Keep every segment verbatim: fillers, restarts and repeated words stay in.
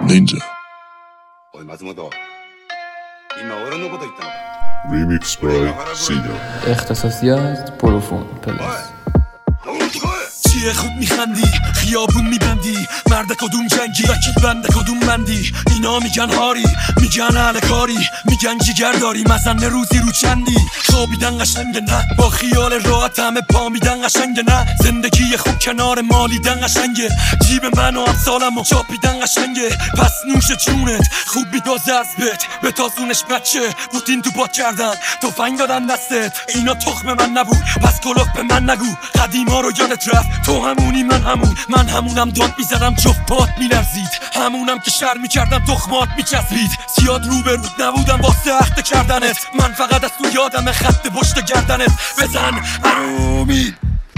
Ninja. おい松本、今俺のこと言ったのか。 Remix by Sina. اختصاصیات پروفون پلاس. چیه خود میخندی خیابون میبندی مرد کدوم جنگی رکیب بنده کدوم بندی اینا میگن هاری میگن اهل کاری میگن جیگر داری مزن روزی رو چندی خوابیدن قشنگه نه با خیال راحت همه پا میدن قشنگه نه زندگی خوب کنار مالیدن قشنگه جیب من و امثالم و چاپیدن قشنگه پس نوش جونت خوب میدازه از بت به تازونش بچه بودین تو باد کردن تفنگ دادن دستت اینا تخم من نبود پس کلوف به من نگو قدیما رو یادت رفت تو همونی من همون من همونم داد میزدم جفت پات میلرزید همونم که شر میکردم تخمات میچسبید زیاد رو به رود نبودم واسه عهد کردنت من فقط از تو یادم خط پشت گردنت بزن حرومی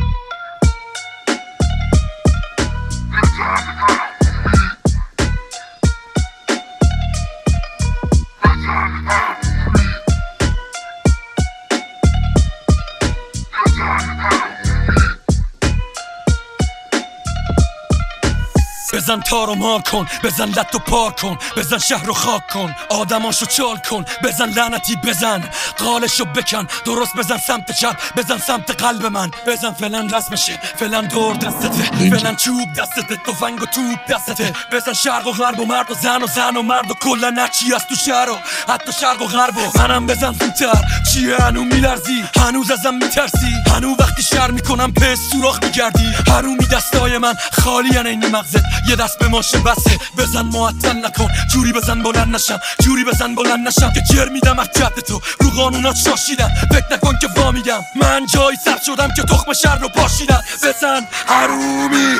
بزن تارو مار کن بزن لط و پار کن بزن شهر رو خاک کن آدماشو چال کن بزن لعنتی بزن قالشو بکن درست بزن سمت چپ بزن سمت قلب من بزن فلان رسمشه فلان دور دستته فلان چوب دستته تفنگ و توپ دستته بزن شرق و غرب و مرد و زن و زن و مرد و کلا نچی از تو شهر و حتی شرق و غرب و منم بزن زودتر چیه هنو میلرزی هنوز ازم میترسی هنو وقتی شر میکنم پس سوراخ میگردی هرومی دستای من خالی ان این مغزت یه دست به ماشه بسه بزن معطل نکن جوری بزن بلند نشم جوری بزن بلند نشم که جر میدم از جد تو رو قانونات شاشیدم فکر نکن که وامیدم من جایی سر شدم که تخم شر رو پاشیدم بزن حرومی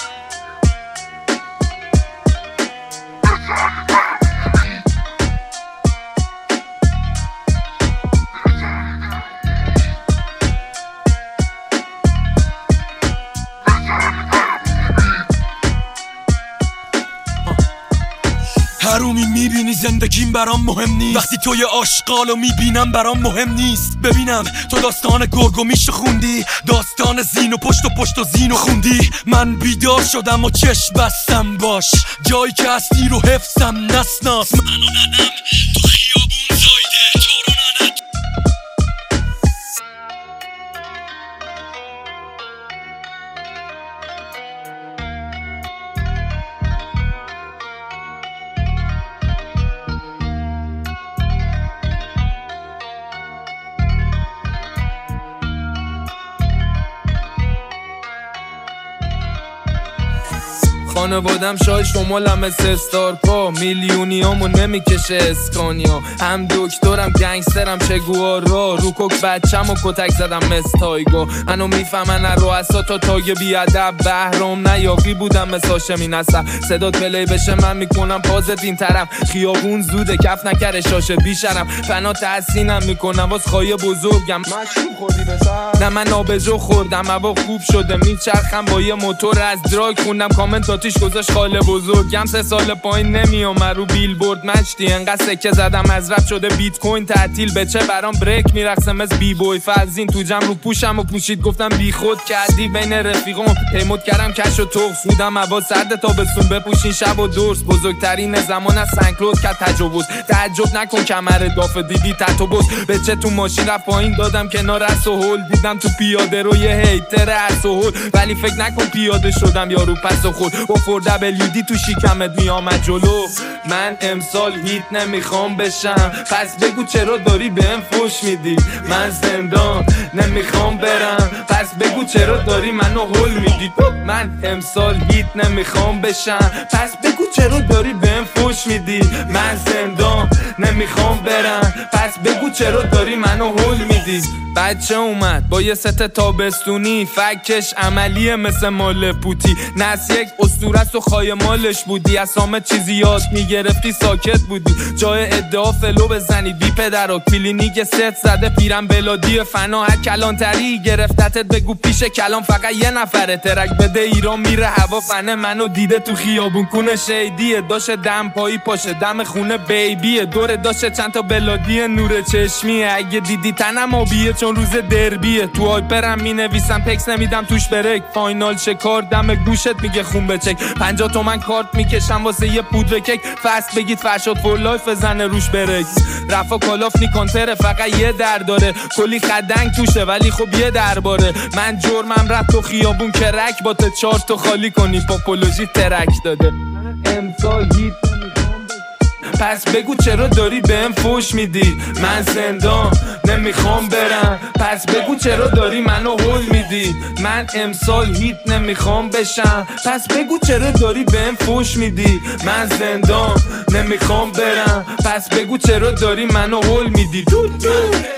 حرومی میبینی زندگیم برام مهم نیست وقتی توی آشغالو میبینم برام مهم نیست ببینم تو داستان گرگ و میش خوندی داستان زین و پشت و پشت و زین و خوندی من بیدار شدم و چشم بستم باش جایی که هستی رو حفظم نسناس منو ندم تو خیابون زایده تو رو ندم خانوادم شای شمالم مثل استارپا میلیونیامو نمیکشه اسکانیا هم دکترم گنگسترم چگوارا رو کوک بچم و کتک زدم مثل تایگا منو میفهمن رو اصلا تا تاگ بیادب بهرام نیاقی بودم مثل هاشمی نصب صدات پلی بشه من میکنم پازت این طرف خیابون زوده کف نکره شاشه بیشرم فنا تحسینم میکنم واس خواهی بزرگم مشروب خوردی بسر نه من آبجو خوردم هوا خوب شده میچرخم با یه موتور از دراگ خوندم کامنتاتیش گذاشت خاله بزرگم سه سال پایین نمیام رو بیلبورد مشتی انقدر سکه زدم از رپ شده بیت کوین تعطیل بچه برام بریک میرقصم از بی بوی فرزین تو جمع رو پوشم و پوشید گفتم بی خود کردی بین رفیقام پیمود کردم کش و توق سودم هوا سرد تا بسون بپوشین شب و درس بزرگترین زمان از سنکلود کرد تجاوز تعجب نکن کمر داف دیدی تتوبوس بچه تو ماشین رفت پایین دادم کنار اس و هول دیدم تو پیاده رو یه هیتر اس و هول ولی فکر نکن پیاده شدم یارو پس و خود با فور دبلیو دی تو شیکمت میامد جلو من امسال هیت نمیخوام بشم پس بگو چرا داری بهم فوش میدی من زندان نمیخوام برم پس بگو چرا داری منو هول میدی من امسال هیت نمیخوام بشم پس بگو چرا داری بهم فوش میدی من زندان نمیخوام برم پس بگو چرا داری منو هول میدی بچه اومد با یه ست تابستونی فکش عملیه مثل مال پوتی نس یک اسطورست و خای مالش بودی اسامه چیزی یاد میگرفتی ساکت بودی جای ادعا فلو بزنی بی پدرک کلینیک ست زده پیرم بلادی فنا هر کلانتری گرفتتت بگو پیش کلام فقط یه نفره ترک بده ایران میره هوا فنه منو دیده تو خیابون کونه شیدیه داشه دم پایی پاشه دم خونه بیبیه دوره داشه چند تا بلادی نور چشمیه اگه دیدی تنم آبیه چون روز دربیه تو آیپرم می نویسم تکس نمیدم توش بریک فاینال شکار دم گوشت میگه خون بچک چک پنجاه تومن کارت میکشم واسه یه پودر کک فست بگید فرشاد فور لایف زنه روش برکس رفا کالاف نیکانتره فقط یه در داره کلی خدنگ توشه ولی خب یه درباره من جرمم رفت تو خیابون کرک با تا چار تو خالی کنی پاپولوژی ترک داده امسال هیت پس بگو چرا داری بهم فوش میدی من زندان نمیخوام برم پس بگو چرا داری منو هول میدی من امسال هیت نمیخوام بشم پس بگو چرا داری بهم فوش میدی من زندان نمیخوام برم پس بگو چرا داری منو هول میدی دو دو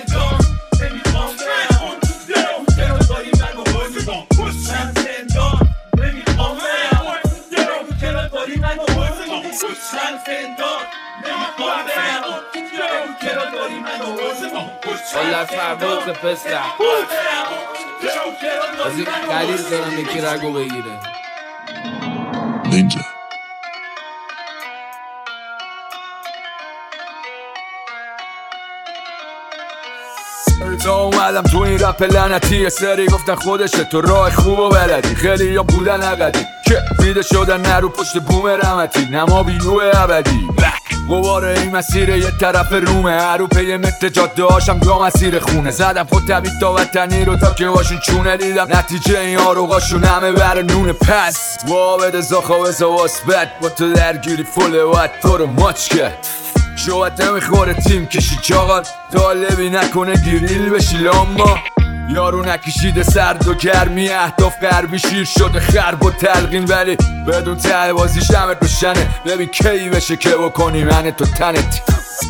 والله فرباد پسر از این قلیز دارم یکی رگو بگیره Ninja. تا اومدم تو این رپ لعنتی یه سری گفتن خودشه تو راه خوب و بلدی خیلی یا بودن عقدی که فیده شدن نرو پشت بوم رحمتی نما بینو ابدی قواره این مسیر یه طرف رومه هرو پی متر جاده هاشم دو مسیر خونه زدم خود طبیع تا وطنی رو تا که باشون چونه دیدم نتیجه این آروغاشون همه بر نونه پس وابد زاخوه زواست بد با تو درگیری فله وقت تو رو ماچ کرد شوات نمیخوره تیم کشی چاقال طالبی نکنه گریل بشی لاما یارو نکشیده سرد و گرمی اهداف غربی شیر شده خرب و تلقین ولی بدون ته بازی شمت روشنه ببین کی بشه که بکنی من تو تنت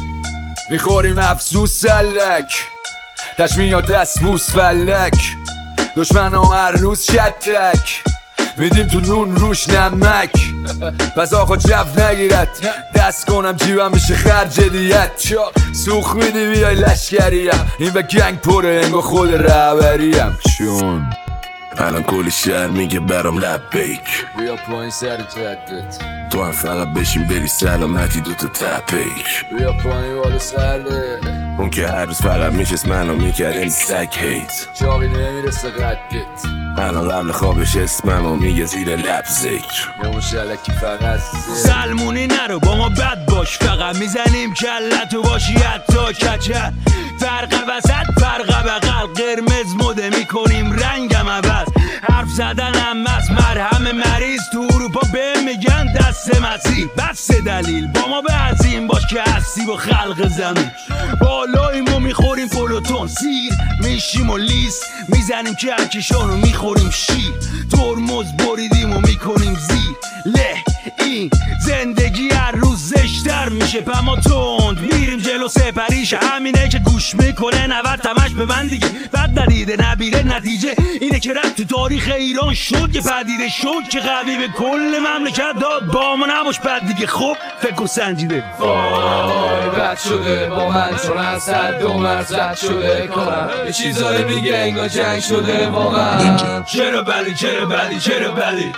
میخوریم افسوس سلک تشمیه دستبوس فلک دشمن ها هر روز شتک میدیم تو نون روش نمک پس آقا جف نگیرد دست کنم جیبم میشه خرج دیت سوخ میدی بیای لشکریم این به گنگ پره انگا خود رهبریم چون الان کلی شهر میگه برام لبیک بیا پایین سر جدت تو هم فقط بشین بری سلامتی دوتا تپیک بیا پایین والا سرده اون که هر روز فقط میشست منو میکرد این سگ هیت چاقی نمیرسه قدت الان قبل خوابش اسممو میگه زیر لب ذکر نموش علکی فقط سلمونی نرو با ما بد باش فقط میزنیم کلتو باشی حتی کچه فرق وسط فرق بغل قرمز مده میکنیم رنگم عوض حرف زدنم از مرهم مریض تو اروپا به میگن دست مسیح بس دلیل با ما به عظیم باش که هستی با خلق زمین بالاییم و میخوریم پلوتون سیر میشیم و لیست میزنیم که هرکشانو میخوریم شیر ترمز بریدیم و میکنیم زیر له این زندگی هر روز زشتر میشه پما تند میریم جلو سپریش همینه که گوش میکنه نود تمش به من دیگه بد ندیده نبیره نتیجه اینه که رفت تو تاریخ ایران شد که پدیده شد که قوی به کل مملکت داد با ما نباش بد دیگه خب فکر و سنجیده وای بد شده با من چون از حد دو مرز رد شده کارم یه چیزایی میگه انگار جنگ شده واقعا چرا بلی چرا بلی چرا بلی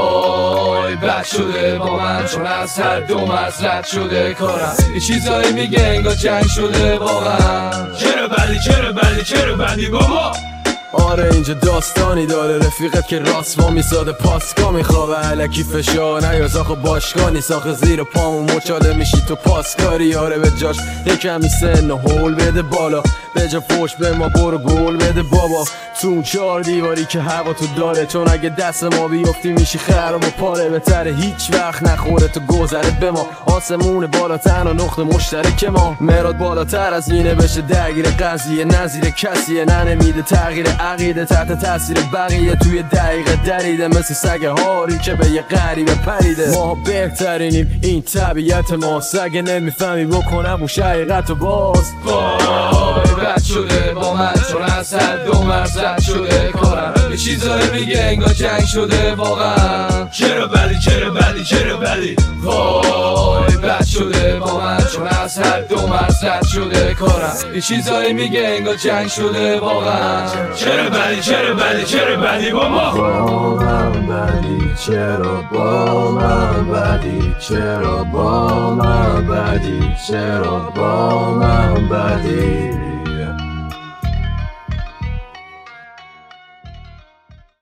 وای بد شده با من چون از حد دو مرز رد شده کارم یه چیزایی میگه انگار جنگ شده واقعا چرا بلی چرا بلی چرا بلی بابا آره اینجا داستانی داره رفیقت که راست با میساده پاسکا میخوابه علکی فشار نیاز آخه باشگاه نیست آخه زیر پامون مچاله میشی تو پاسکاری آره به جاش یکمی سن و هول بده بالا به جا فوش به ما برو گول بده بابا تو اون چهار دیواری که هوا تو داره چون اگه دست ما بیفتی میشی خراب و پاره بهتره هیچ وقت نخوره تو گذرت به ما آسمون بالاتر و نقطه مشترک ما مراد بالاتر از اینه بشه درگیر قضیه نظیر کسیه نه نمیده تغییر عقیده تحت تاثیر بقیه توی دقیقه دریده مثل سگ هاری که به یه غریبه پریده ما بهترینیم این طبیعت ما سگ نمیفهمی بکنم اون شقیقت و باز وای بد شده با من چون از حد دو مرز رد شده کارم یه چیزایی میگه انگار جنگ شده واقعا چرا بلی چرا بلی چرا بلی وای بد شده با من چون از حد دو مرز رد شده کارم یه چیزایی میگه انگار جنگ شده واقعا چرا بلی چرا بلی چرا بلی بابا با من بدی چرا با من بدی چرا با من بدی چرا با من بدی